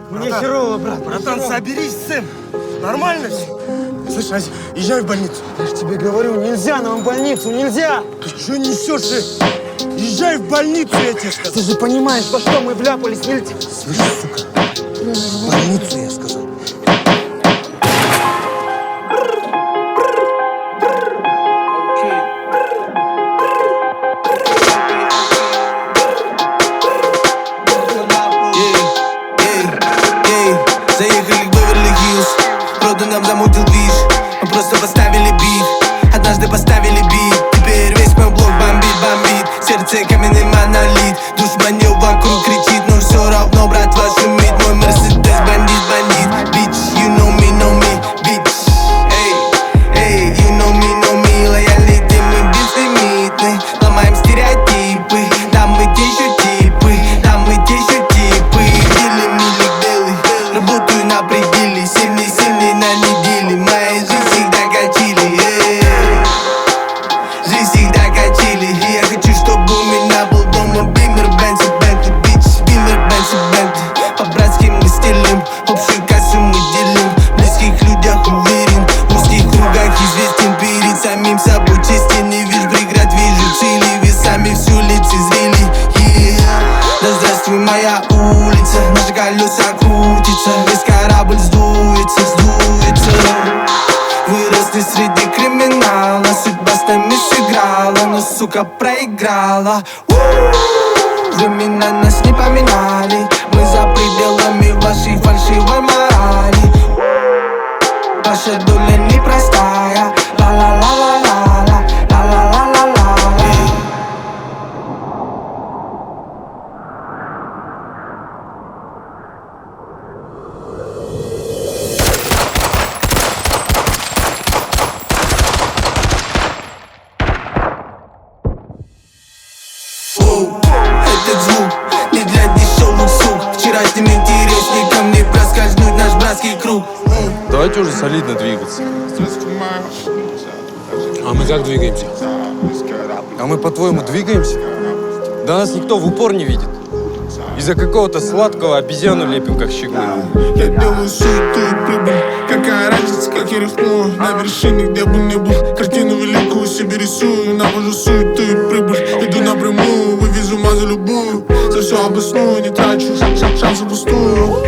Мне херово, брат. Братан, соберись, сын. Нормально все? Слышь, Азик, езжай в больницу. Я же тебе говорю, нельзя нам в больницу, нельзя! Ты что несешь? Езжай в больницу, я тебе сказал. Ты же понимаешь, во что мы вляпались, нельзя. Слышь, сука, в больницу, я сказал. Заехали в Беверли-Хиллз, рода нам замутил движ. Мы просто поставили бит, однажды поставили бит. Теперь весь мой блок бомбит, бомбит. Сердце каменный монолит, душманил вокруг кричит, но все равно, брат, ваш шумит. Мой Мерседес бандит, бандит. Bitch, you know me, bitch. Эй, you know me, лоялити мы безлимитны. Ломаем стереотипы, да мы те еще типы, да мы те еще типы. Дили, милик, белый, работаю на пределе. Сильный на неделе, моя жизнь всегда качели. Жизнь всегда качели. И я хочу, чтобы у меня был дома Бимер, Бенси, Бентли, бич, Бимер, Бенси, Бентли. По-братски мы стелим, общую кассу мы делим. В близких людях уверен, в узких кругах известен. Перед самим собой честен, не вижу преград, вижу цели. Весами всю лицезрели. Да здравствуй, моя улица, наши колеса крутятся, весь корабль сдуется. Выросли среди криминала, судьба с нами сыграла, но, сука, проиграла. Времена нас не поменяли, мы за пределами вашей фальшивой морали. Ваша доля непростая, ла-ла-ла-ла-ла-ла, ла-ла-ла-ла-ла. Этот звук не для дешевых сук. Вчерашним интересникам не проскользнуть наш братский круг. Давайте уже солидно двигаться. А мы как двигаемся? А мы, по-твоему, двигаемся? Да нас никто в упор не видит. Из-за какого-то сладкого обезьяну лепим, как щеглы. Я делаю суету и прибыль. Какая разница, как я рифмую? На вершине, где бы ни был, картину великую себе рисую. Навожу суету и прибыль. Иду напрямую, вывезу мазу любую. За все обосную, не трачу шансы пустую.